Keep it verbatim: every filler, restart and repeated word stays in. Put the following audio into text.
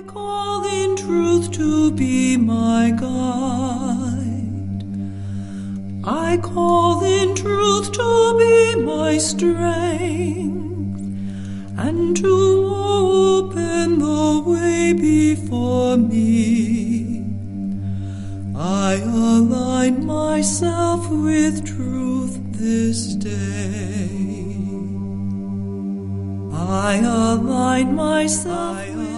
I call in truth to be my guide. I call in truth to be my strength, and to open the way before me. I align myself with truth this day. I align myself with